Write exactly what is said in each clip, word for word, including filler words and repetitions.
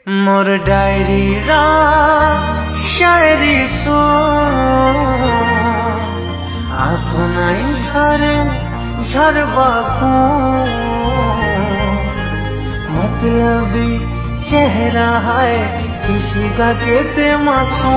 मोर diary रा शायरी सो आपनाई झरे झरबाकू मतलबी चेहरा है किसी का कहते मासूम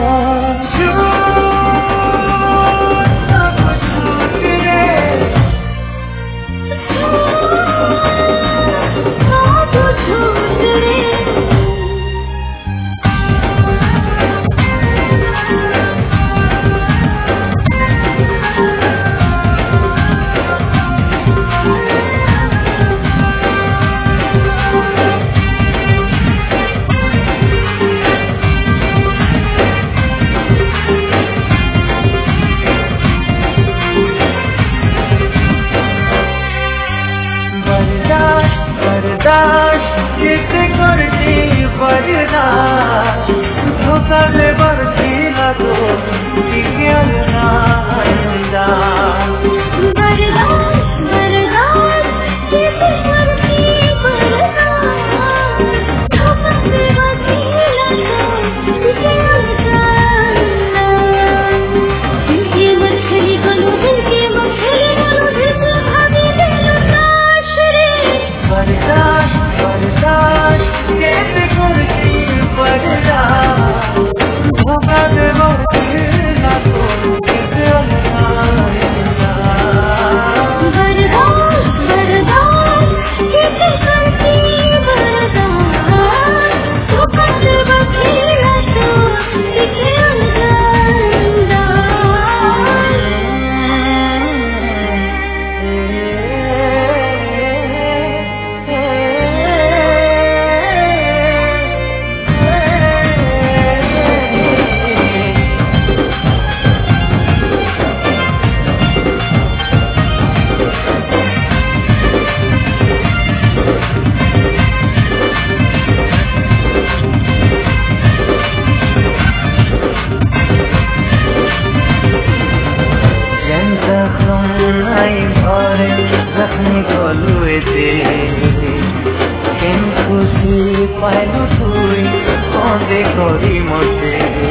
किसे करती बर्दाश्त धोखा दे बरसी ना तो विज्ञान ना अंदाज बर्दाश्त बर्दाश्त किसे करती बर्दाश्त धोखा दे बरसी ना तो विज्ञान ना अंदाज दिल के मछली कलो दिल के मछली कलो दिल से भाभी दिल नाश रे बर्दाश्त कैसे करती बर्दाश्त धोखा दे बरसी ना तो विज्ञान ना अंदाज बर्दाश्त बर्दाश्त किसे करती बर्दाश्त धोखा दे बरसी ना तो विज्ञान ना जख्मी गलुए दे केन खुशी पाइलु तुई कांदे करी मते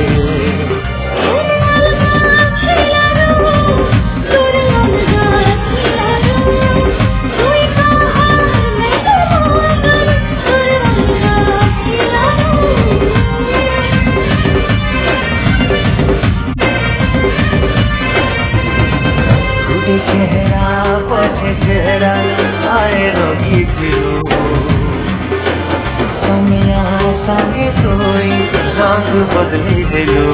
चेहरा पछे चेहरा आए रोगी फिरो समिया संगे तोई रंग बदली दिलो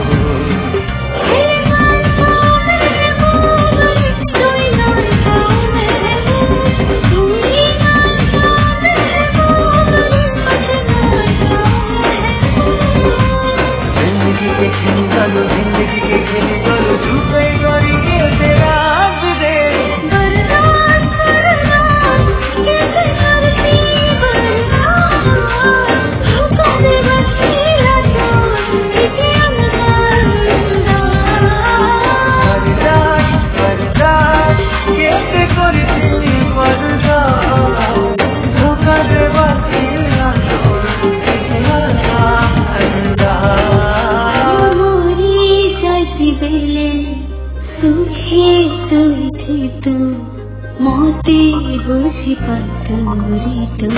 जिंदगी के खेल गलो जिंदगी के खेल गलो झुके गरी के तेरा तू मोती बुझी पतंगरी तो